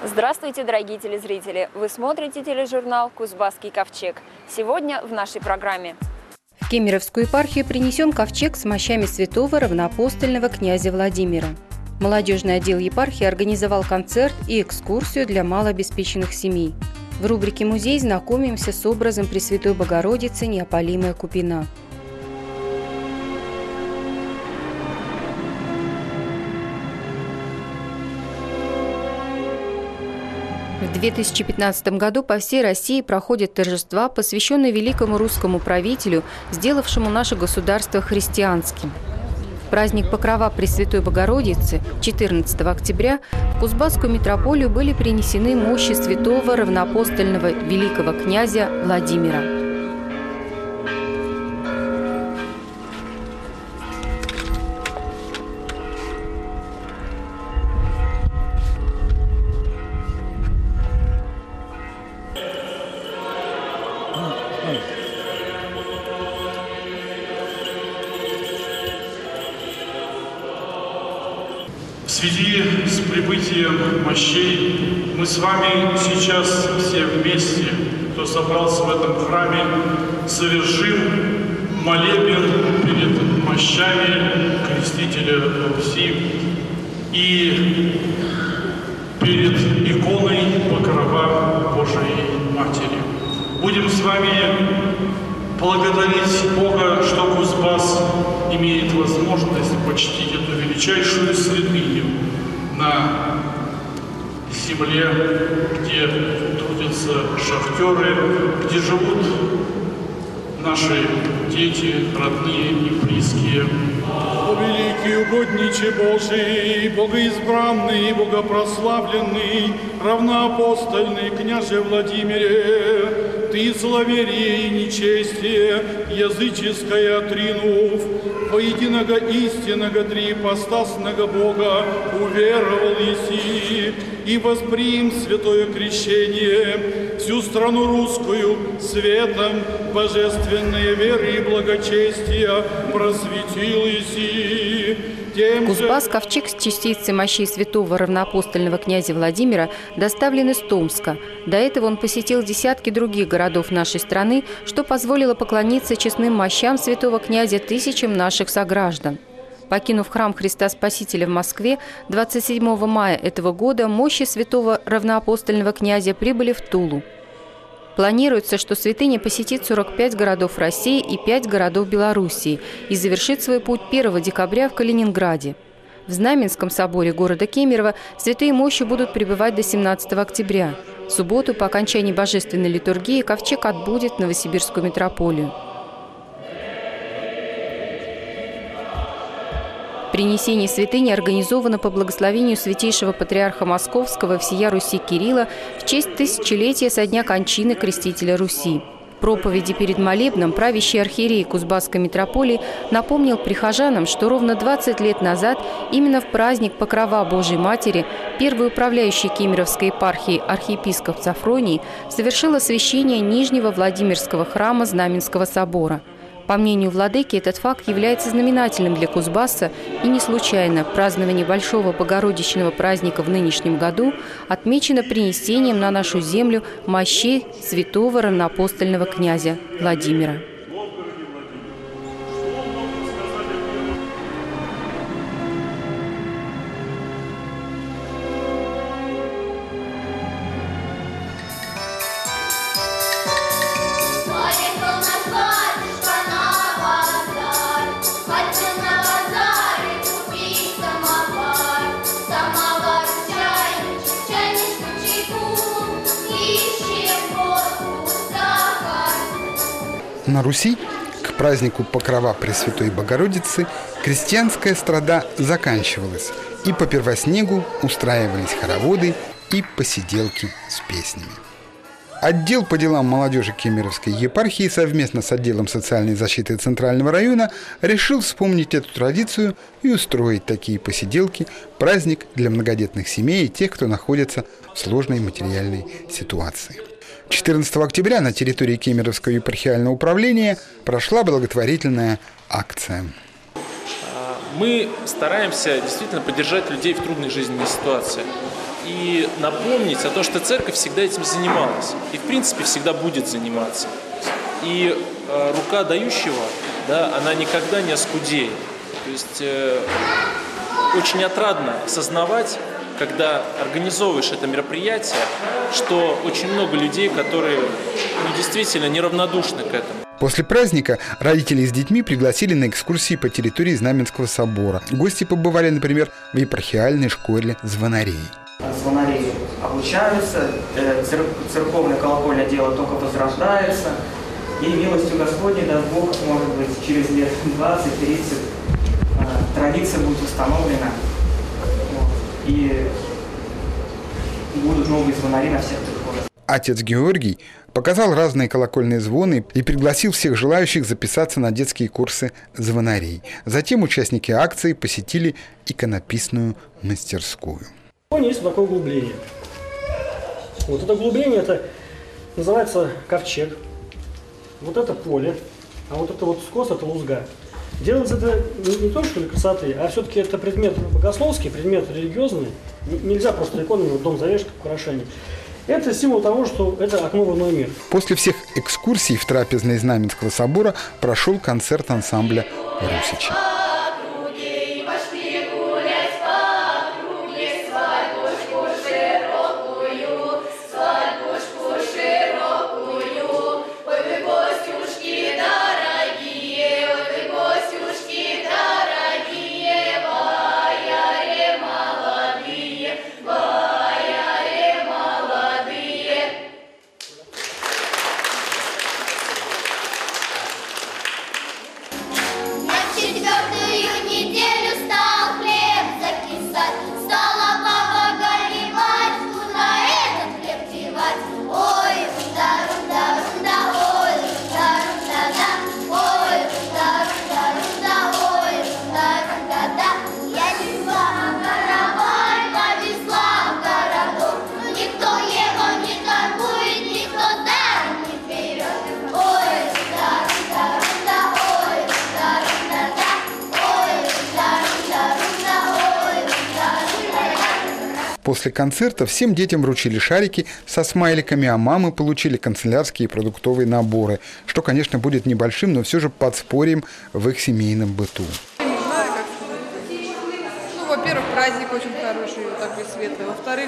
Здравствуйте, дорогие телезрители! Вы смотрите тележурнал «Кузбасский ковчег». Сегодня в нашей программе. В Кемеровскую епархию принесен ковчег с мощами святого равноапостольного князя Владимира. Молодежный отдел епархии организовал концерт и экскурсию для малообеспеченных семей. В рубрике «Музей» знакомимся с образом Пресвятой Богородицы Неопалимая Купина. В 2015 году по всей России проходят торжества, посвященные великому русскому правителю, сделавшему наше государство христианским. В праздник Покрова Пресвятой Богородицы 14 октября в Кузбасскую митрополию были принесены мощи святого равноапостольного великого князя Владимира. В связи с прибытием мощей мы с вами сейчас все вместе, кто собрался в этом храме, совершим молебен перед мощами Крестителя Руси и перед иконой Покрова Божией Матери. Будем с вами благодарить Бога, что Кузбасс имеет возможность почтить эту величайшую святыню на земле, где трудятся шахтеры, где живут наши дети, родные и близкие. О великий угодниче Божий, богоизбранный, богопрославленный, равноапостольный княже Владимире, ты зловерие и нечестие языческое отринув, во единого истинного триипостасного Бога уверовал еси, и восприм святое крещение, всю страну русскую светом божественной веры и благочестия просветил еси. Кузбасс ковчег с частицей мощей святого равноапостольного князя Владимира доставлен из Томска. До этого он посетил десятки других городов нашей страны, что позволило поклониться честным мощам святого князя тысячам наших сограждан. Покинув храм Христа Спасителя в Москве 27 мая этого года, мощи святого равноапостольного князя прибыли в Тулу. Планируется, что святыня посетит 45 городов России и 5 городов Белоруссии и завершит свой путь 1 декабря в Калининграде. В Знаменском соборе города Кемерово святые мощи будут пребывать до 17 октября. В субботу по окончании божественной литургии ковчег отбудет в Новосибирскую митрополию. Принесение святыни организовано по благословению святейшего патриарха Московского всея Руси Кирилла в честь тысячелетия со дня кончины Крестителя Руси. В проповеди перед молебном правящий архиерей Кузбасской митрополии напомнил прихожанам, что ровно 20 лет назад именно в праздник Покрова Божией Матери первый управляющий Кемеровской епархией архиепископ Сафроний совершил освящение Нижнего Владимирского храма Знаменского собора. По мнению владыки, этот факт является знаменательным для Кузбасса, и не случайно празднование Большого Богородичного праздника в нынешнем году отмечено принесением на нашу землю мощей святого равноапостольного князя Владимира. На Руси к празднику Покрова Пресвятой Богородицы крестьянская страда заканчивалась, и по первоснегу устраивались хороводы и посиделки с песнями. Отдел по делам молодежи Кемеровской епархии совместно с отделом социальной защиты Центрального района решил вспомнить эту традицию и устроить такие посиделки, праздник для многодетных семей и тех, кто находится в сложной материальной ситуации. 14 октября на территории Кемеровского епархиального управления прошла благотворительная акция. Мы стараемся действительно поддержать людей в трудной жизненной ситуации. и напомнить о том, что церковь всегда этим занималась и, в принципе, всегда будет заниматься. И рука дающего, да, она никогда не оскудеет. То есть очень отрадно осознавать, когда организовываешь это мероприятие, что очень много людей, которые действительно неравнодушны к этому. После праздника родители с детьми пригласили на экскурсии по территории Знаменского собора. Гости побывали, например, в епархиальной школе звонарей. Звонари обучаются, церковное колокольное дело только возрождается, и милостью Господней, даст Бог, может быть, через лет 20-30 традиция будет установлена, и будут новые звонари на всех приходах. Отец Георгий показал разные колокольные звоны и пригласил всех желающих записаться на детские курсы звонарей. Затем участники акции посетили иконописную мастерскую. Есть такое углубление. Вот это углубление, это называется ковчег. Вот это поле, а вот это вот скос, это лузга. Делается это не то, что для красоты, а все-таки это предмет богословский, предмет религиозный. Нельзя просто иконами в дом завешать как украшение. Это символ того, что это окно в иной мир. После всех экскурсий в трапезной Знаменского собора прошел концерт ансамбля «Русичи». После концерта всем детям вручили шарики со смайликами, а мамы получили канцелярские и продуктовые наборы, что, конечно, будет небольшим, но все же подспорьем в их семейном быту. Не знаю, как сказать. Ну, во-первых, праздник очень хороший, такой светлый. Во-вторых,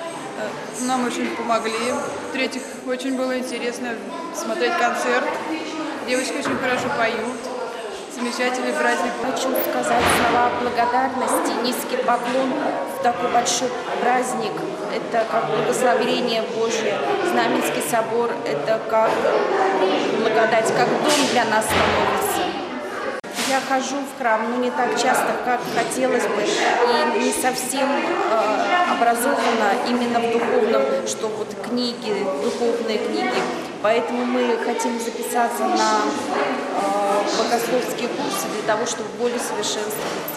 нам очень помогли. В-третьих, очень было интересно смотреть концерт. Девочки очень хорошо поют. Замечательный праздник. Хочу сказать слова благодарности, низкий поклон в такой большой праздник. Это как благословение Божье. Знаменский собор – это как благодать, как дом для нас становится. Я хожу в храм, но не так часто, как хотелось бы, и не совсем образована именно в духовном, что вот книги, духовные книги. Поэтому мы хотим записаться на богословские курсы для того, чтобы более совершенствоваться.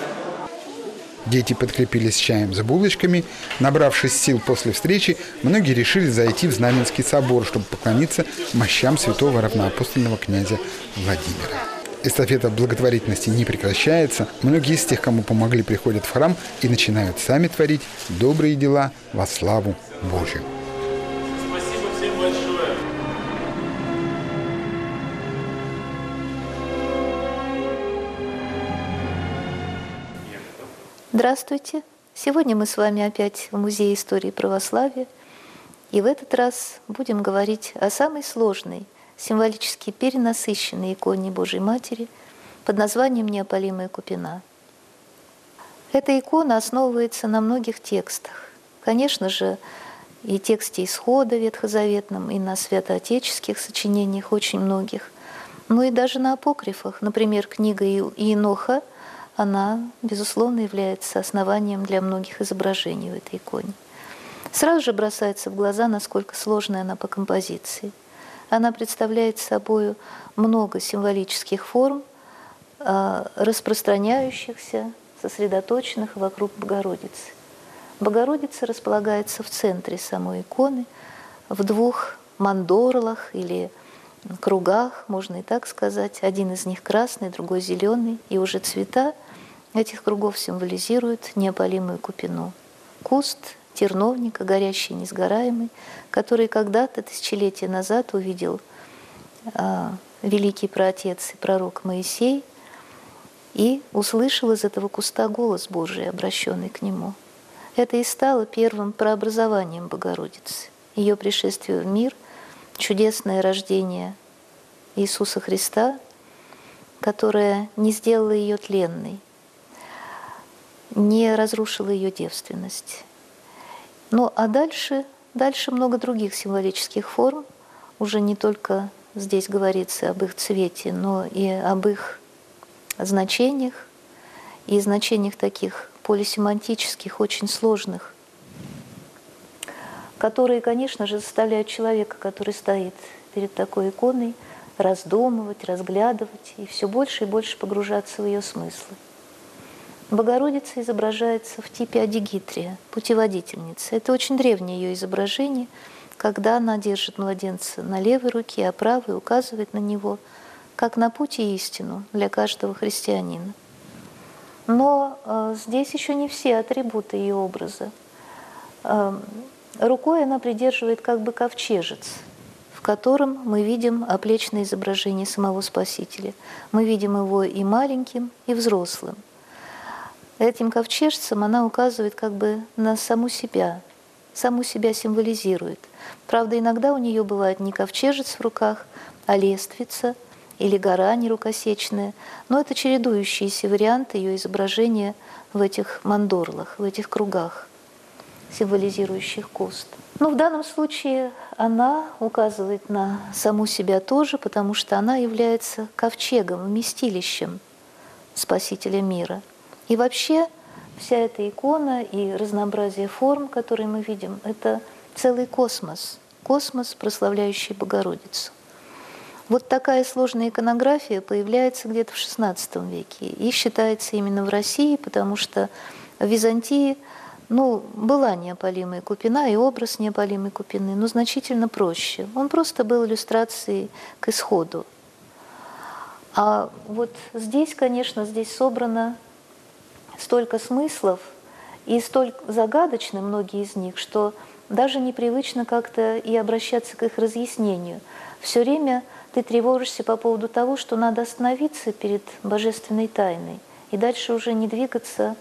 Дети подкрепились чаем с булочками. Набравшись сил после встречи, многие решили зайти в Знаменский собор, чтобы поклониться мощам святого равноапостольного князя Владимира. Эстафета благотворительности не прекращается. Многие из тех, кому помогли, приходят в храм и начинают сами творить добрые дела во славу Божию. Спасибо всем большое. Здравствуйте! Сегодня мы с вами опять в Музее истории православия. И в этот раз будем говорить о самой сложной, символически перенасыщенной иконе Божьей Матери под названием «Неопалимая купина». Эта икона основывается на многих текстах. Конечно же, и тексте Исхода ветхозаветном, и на святоотеческих сочинениях очень многих, но и даже на апокрифах. Например, книга Иеноха, она, безусловно, является основанием для многих изображений в этой иконе. Сразу же бросается в глаза, насколько сложная она по композиции. Она представляет собой много символических форм, распространяющихся, сосредоточенных вокруг Богородицы. Богородица располагается в центре самой иконы, в двух мандорлах или кругах, можно и так сказать. Один из них красный, другой зеленый, и уже цвета этих кругов символизируют неопалимую купину. Куст терновника, горящий, несгораемый, который когда-то, тысячелетия назад, увидел великий праотец и пророк Моисей и услышал из этого куста голос Божий, обращенный к нему. Это и стало первым прообразованием Богородицы, ее пришествие в мир, чудесное рождение Иисуса Христа, которое не сделало ее тленной, не разрушило ее девственность. Ну а дальше много других символических форм, уже не только здесь говорится об их цвете, но и об их значениях, и значениях таких полисемантических, очень сложных, которые, конечно же, заставляют человека, который стоит перед такой иконой, раздумывать, разглядывать и все больше и больше погружаться в ее смыслы. Богородица изображается в типе адигитрия, путеводительницы. Это очень древнее ее изображение, когда она держит младенца на левой руке, а правой указывает на него, как на путь и истину для каждого христианина. Но здесь еще не все атрибуты ее образа. Рукой она придерживает как бы ковчежец, в котором мы видим оплечное изображение самого Спасителя. Мы видим его и маленьким, и взрослым. Этим ковчежцем она указывает как бы на саму себя символизирует. Правда, иногда у нее бывает не ковчежец в руках, а лествица или гора нерукосечная, но это чередующиеся варианты ее изображения в этих мандорлах, в этих кругах, символизирующих куст. Но в данном случае она указывает на саму себя тоже, потому что она является ковчегом, вместилищем Спасителя мира. И вообще вся эта икона и разнообразие форм, которые мы видим, это целый космос, прославляющий Богородицу. Вот такая сложная иконография появляется где-то в XVI веке и считается именно в России, потому что в Византии была неопалимая купина, и образ неопалимой купины, но значительно проще. Он просто был иллюстрацией к исходу. А вот здесь, конечно, здесь собрано столько смыслов и столь загадочны многие из них, что даже непривычно как-то и обращаться к их разъяснению. Все время ты тревожишься по поводу того, что надо остановиться перед божественной тайной и дальше уже не двигаться,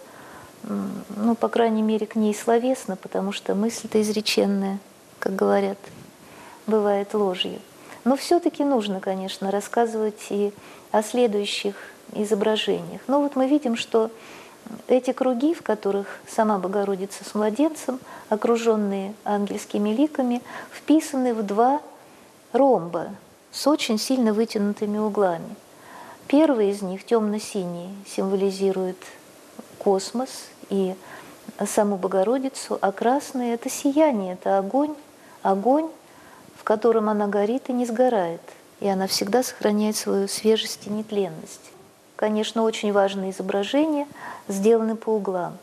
по крайней мере, к ней словесно, потому что мысль-то изреченная, как говорят, бывает ложью. Но все-таки нужно, конечно, рассказывать и о следующих изображениях. Но вот мы видим, что эти круги, в которых сама Богородица с младенцем, окруженные ангельскими ликами, вписаны в два ромба с очень сильно вытянутыми углами. Первый из них, темно-синий, символизирует космос и саму Богородицу, а красный – это сияние, это огонь, в котором она горит и не сгорает, и она всегда сохраняет свою свежесть и нетленность. Конечно, очень важные изображения сделаны по углам.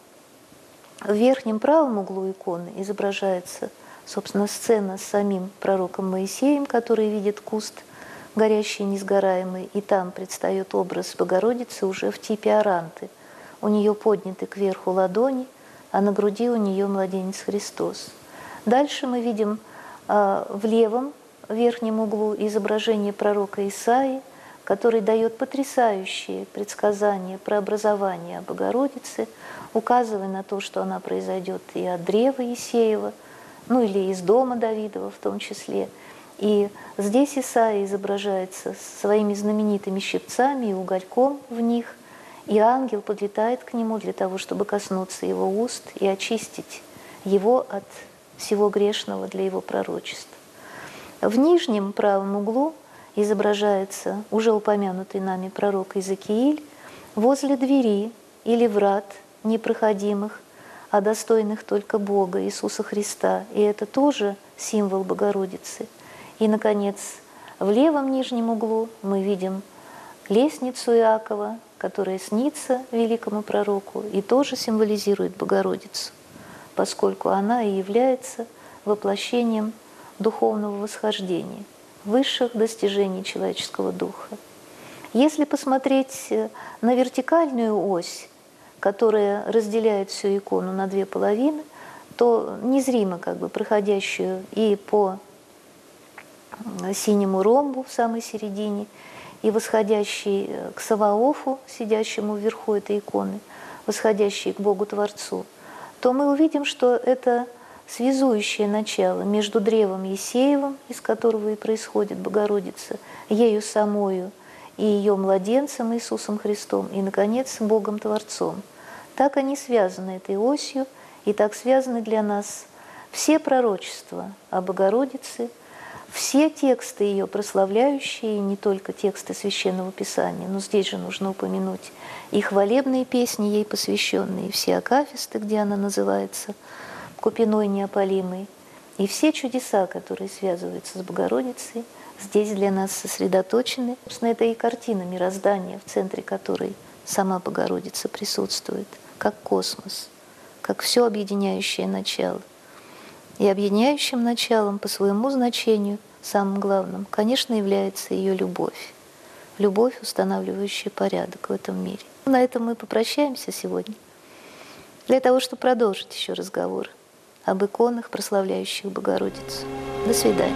В верхнем правом углу иконы изображается, собственно, сцена с самим пророком Моисеем, который видит куст горящий, несгораемый, и там предстает образ Богородицы уже в типе оранты. У нее подняты кверху ладони, а на груди у нее младенец Христос. Дальше мы видим в левом верхнем углу изображение пророка Исаии, который дает потрясающие предсказания про образование Богородицы, указывая на то, что она произойдет и от древа Иисеева, или из дома Давидова в том числе. И здесь Исаия изображается своими знаменитыми щипцами и угольком в них, и ангел подлетает к нему для того, чтобы коснуться его уст и очистить его от всего грешного для его пророчества. В нижнем правом углу изображается уже упомянутый нами пророк Иезекииль возле двери или врат непроходимых, а достойных только Бога, Иисуса Христа. И это тоже символ Богородицы. И, наконец, в левом нижнем углу мы видим лестницу Иакова, которая снится великому пророку и тоже символизирует Богородицу, поскольку она и является воплощением духовного восхождения, высших достижений человеческого духа. Если посмотреть на вертикальную ось, которая разделяет всю икону на две половины, то незримо как бы проходящую и по синему ромбу в самой середине, и восходящий к Саваофу, сидящему вверху этой иконы, восходящий к Богу-Творцу, то мы увидим, что это связующее начало между древом Есеевым, из которого и происходит Богородица, ею самою и ее младенцем Иисусом Христом, и, наконец, Богом-Творцом. Так они связаны этой осью, и так связаны для нас все пророчества о Богородице, все тексты ее прославляющие, не только тексты Священного Писания, но здесь же нужно упомянуть и хвалебные песни ей посвященные, и все акафисты, где она называется Купиной неопалимой, и все чудеса, которые связываются с Богородицей, здесь для нас сосредоточены. Собственно, это и картина мироздания, в центре которой сама Богородица присутствует, как космос, как все объединяющее начало. И объединяющим началом по своему значению, самым главным, конечно, является ее любовь. Любовь, устанавливающая порядок в этом мире. На этом мы попрощаемся сегодня, для того, чтобы продолжить еще разговор об иконах, прославляющих Богородицу. До свидания.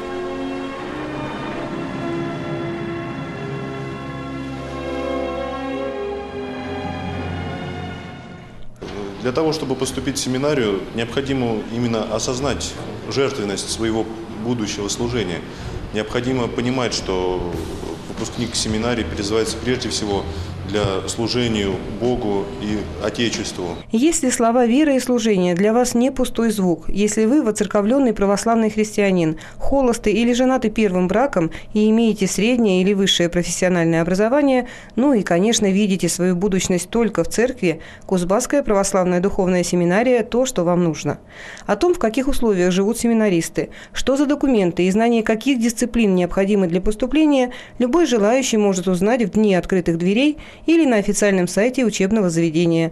Для того, чтобы поступить в семинарию, необходимо именно осознать жертвенность своего будущего служения. Необходимо понимать, что выпускник семинарии призывается прежде всего для служению Богу и Отечеству. Если слова веры и служения для вас не пустой звук, если вы воцерковленный православный христианин, холостый или женатый первым браком и имеете среднее или высшее профессиональное образование, ну и, конечно, видите свою будущность только в церкви, Кузбасская православная духовная семинария – то, что вам нужно. О том, в каких условиях живут семинаристы, что за документы и знание каких дисциплин необходимы для поступления, любой желающий может узнать в дни открытых дверей или на официальном сайте учебного заведения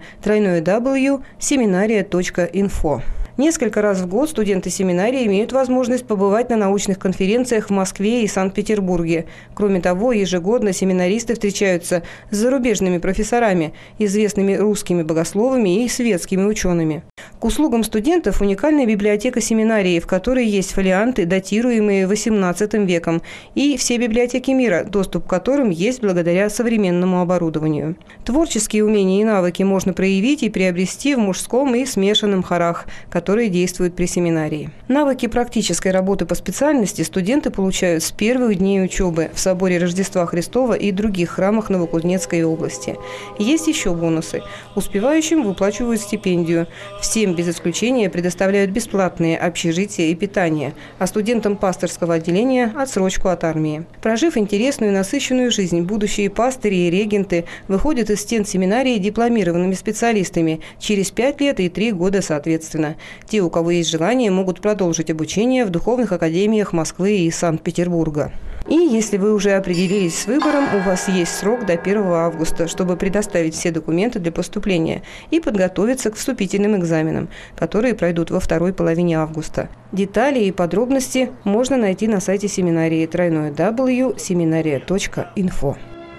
www.seminaria.info. Несколько раз в год студенты семинарии имеют возможность побывать на научных конференциях в Москве и Санкт-Петербурге. Кроме того, ежегодно семинаристы встречаются с зарубежными профессорами, известными русскими богословами и светскими учеными. К услугам студентов уникальная библиотека семинарии, в которой есть фолианты, датируемые XVIII веком, и все библиотеки мира, доступ к которым есть благодаря современному оборудованию. Творческие умения и навыки можно проявить и приобрести в мужском и смешанном хорах, которые действуют при семинарии. Навыки практической работы по специальности студенты получают с первых дней учебы в соборе Рождества Христова и других храмах Новокузнецкой области. Есть еще бонусы. Успевающим выплачивают стипендию. Всем без исключения предоставляют бесплатные общежития и питание, а студентам пасторского отделения – отсрочку от армии. Прожив интересную и насыщенную жизнь, будущие пастыри и регенты выходят из стен семинарии дипломированными специалистами через 5 лет и 3 года соответственно. Те, у кого есть желание, могут продолжить обучение в духовных академиях Москвы и Санкт-Петербурга. И если вы уже определились с выбором, у вас есть срок до 1 августа, чтобы предоставить все документы для поступления и подготовиться к вступительным экзаменам, которые пройдут во второй половине августа. Детали и подробности можно найти на сайте семинарии www.seminaria.info.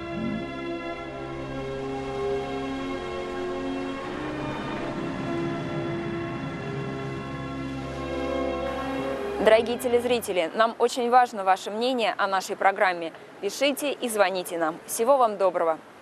Дорогие телезрители, нам очень важно ваше мнение о нашей программе. Пишите и звоните нам. Всего вам доброго!